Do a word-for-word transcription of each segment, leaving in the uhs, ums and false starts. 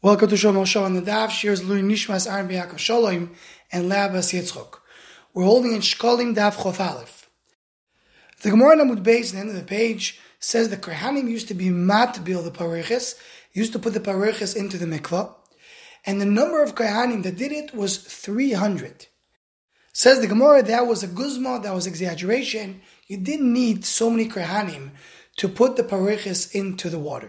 Welcome to Shalom Moshe on the Daf. Shears Lui Nishmas Aaron B'Yakov Shalom and Labas Yitzchok. We're holding in Shkolim Daf Chof Aleph. The Gemara Namud Beis, at the end of the page, says the Kohanim used to be matbil the pareches, used to put the pareches into the mikvah, and the number of Kohanim that did it was three hundred. Says the Gemara that was a guzma, that was exaggeration. You didn't need so many Kohanim to put the pareches into the water.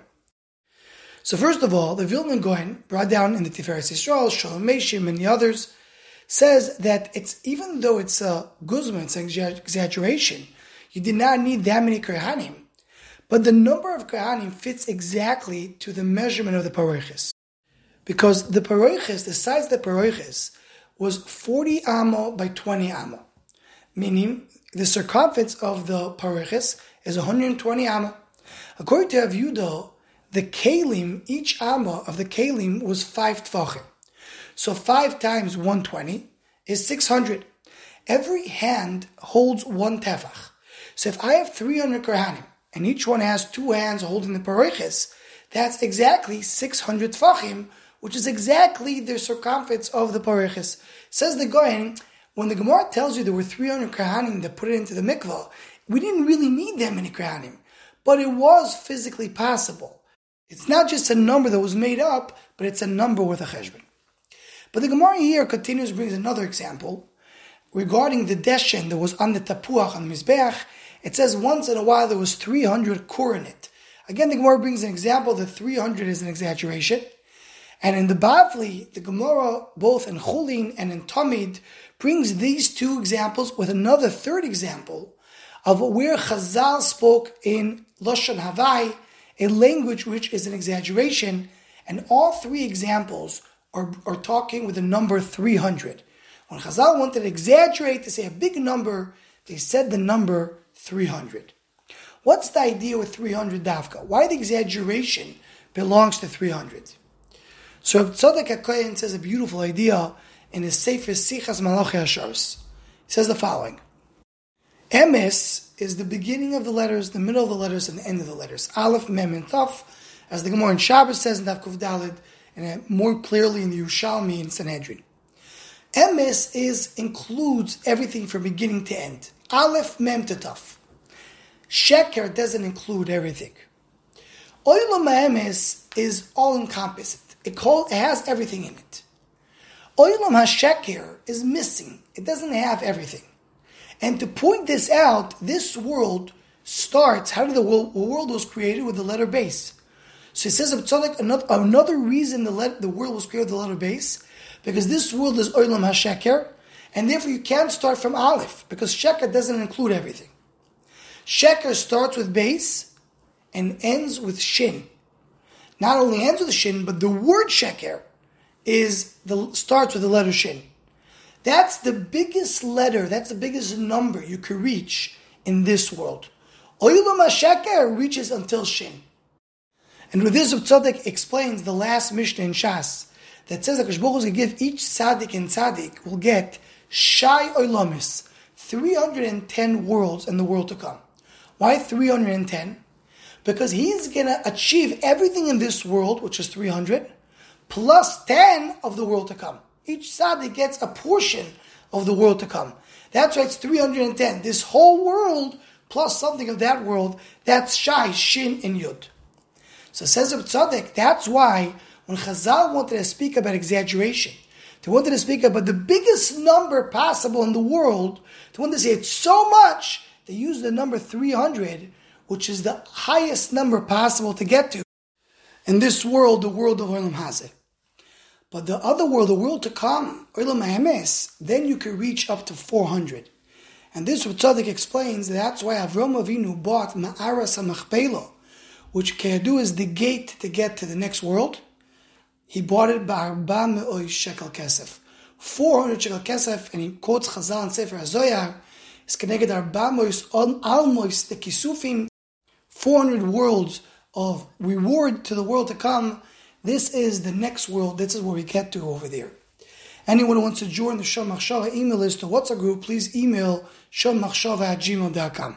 So first of all, the Vilna Gaon, brought down in the Tiferes Yisrael, Shalom Meshim and the others, says that it's even though it's a guzma, it's an exaggeration, you did not need that many Kohanim, but the number of Kohanim fits exactly to the measurement of the pareches. Because the pareches, the size of the pareches, was forty amo by twenty amo, meaning the circumference of the pareches is one hundred twenty amo. According to Rav Yehuda, the kelim, each amma of the kelim was five tvachim. So five times one hundred twenty is six hundred. Every hand holds one tefach. So if I have three hundred kohanim, and each one has two hands holding the pareches, that's exactly six hundred tvachim, which is exactly the circumference of the pareches. Says the Gaon, when the Gemara tells you there were three hundred kohanim that put it into the mikvah, we didn't really need that many kohanim, but it was physically possible. It's not just a number that was made up, but it's a number with a cheshbon. But the Gemara here continues, brings another example regarding the deshen that was on the tapuach on the mizbeach. It says once in a while there was three hundred kur in it. Again, the Gemara brings an example that three hundred is an exaggeration. And in the Bavli, the Gemara, both in Chulin and in Tamid, brings these two examples with another third example of where Chazal spoke in Lashon Havai, a language which is an exaggeration, and all three examples are, are talking with the number three hundred. When Chazal wanted to exaggerate, to say a big number, they said the number three hundred. What's the idea with three hundred dafka? Why the exaggeration belongs to three hundred? So Tzadok HaKohen says a beautiful idea in his Sefer Sichas Malachi Hasharos. He says the following: Emes is the beginning of the letters, the middle of the letters, and the end of the letters. Aleph, Mem, and Taf, as the Gemara in Shabbos says in Daf Kuf Daled, and more clearly in the Yerushalmi and Sanhedrin. Emes is includes everything from beginning to end. Aleph, Mem, to Taf. Sheker doesn't include everything. Olam HaEmes is all-encompassing. It, called, it has everything in it. Olam HaSheker is missing. It doesn't have everything. And to point this out, this world starts, how did the world, the world was created with the letter base. So it says of Tzadok, another, another reason the, let, the world was created with the letter base, because this world is Olam HaSheker, and therefore you can't start from Aleph, because Sheker doesn't include everything. Sheker starts with base and ends with Shin. Not only ends with Shin, but the word Sheker is the starts with the letter Shin. That's the biggest letter, that's the biggest number you could reach in this world. Olam HaSheker reaches until Shin. And with this, Tzadok explains the last Mishnah in Shas that says that Hakadosh Baruch Hu will give each tzaddik and tzaddik will get Shai Olamis, three hundred ten worlds in the world to come. Why three hundred ten? Because he's going to achieve everything in this world, which is three hundred, plus ten of the world to come. Each tzaddik gets a portion of the world to come. That's why it's three hundred ten. This whole world, plus something of that world, that's Shai, Shin, and Yud. So it says of tzaddik, that's why when Chazal wanted to speak about exaggeration, they wanted to speak about the biggest number possible in the world, they wanted to say it's so much, they used the number three hundred, which is the highest number possible to get to. In this world, the world of Olam Hazeh. But the other world, the world to come, Olam HaEmes, then you can reach up to four hundred. And this, what Tzadok explains, that's why Avraham Avinu bought Ma'aras HaMachpelah, which Kedu is the gate to get to the next world. He bought it by Arba Me'oy Shekel Kesef. four hundred Shekel Kesef, and he quotes Chazal and Sefer HaZoyar, is connected Arba Mois Almois, the Kisufim, four hundred worlds of reward to the world to come. This is the next world. This is where we get to over there. Anyone who wants to join the Shalom Machshava email list to WhatsApp group, please email shalom machshava at gmail dot com.